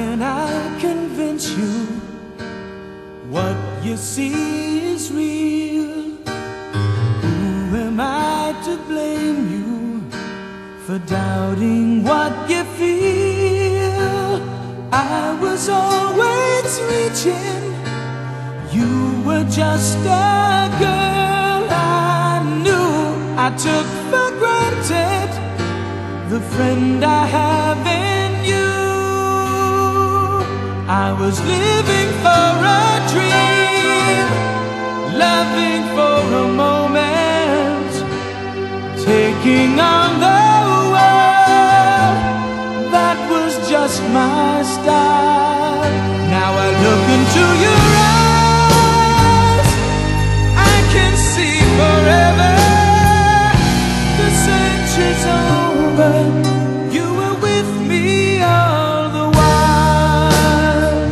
can I convince you what you see is real? Who am I to blame you for doubting what you feel? I was always reaching, you were just a girl I knew. I took for granted the friend I have in you. I was living for a dream, loving for a moment, taking on the world. That was just my style. Now I look into your eyes, I can see forever. The search is over, you were with me all the while.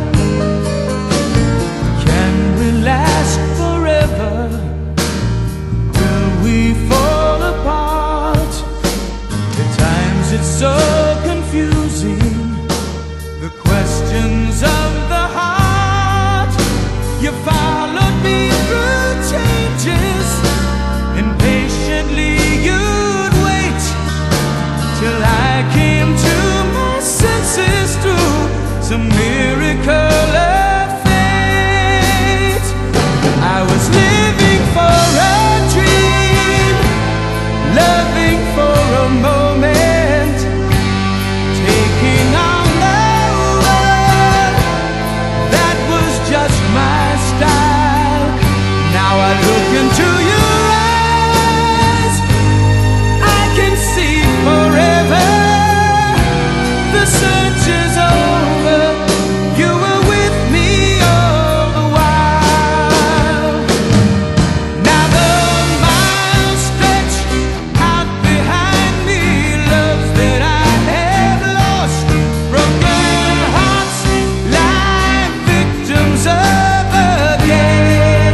Can we last forever? Will we fall apart? At times it's so confusing, the questions of the heart. You followed me through changes, and patiently you'd wait till I came to my senses through some miracle of fate. I was living for a dream, loving for a moment, taking on the world. That was just my style. Now I look into your eyes, I can see forever. The search is over, you were with me all the while. Now the miles stretch out behind me, loves that I have lost, broken hearts lie victims of again.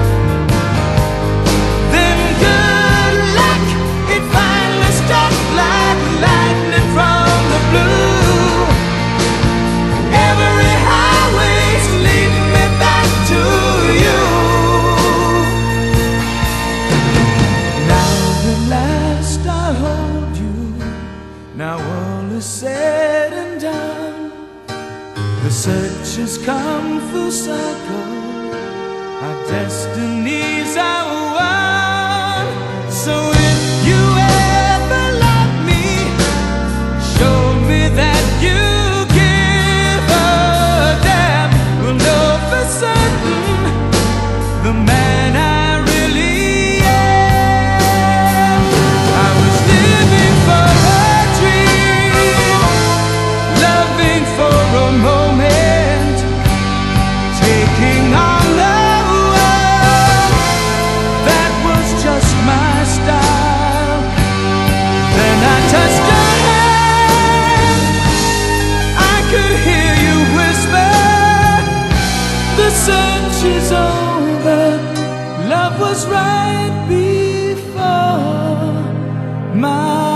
Then good luck, it finally struck like lightning from the blue. Every highway's leading me back to you. Now at last I hold you, now all is said and done. The search has come full circle, our destinies are one. So if you ever love me, show me that you give a damn. We'll know for certain the man I really am. I was living for a dream, loving for a moment, taking on the world. That was just my style. Then I touched your hand, I could hear you whisper, the search is over, love was right before my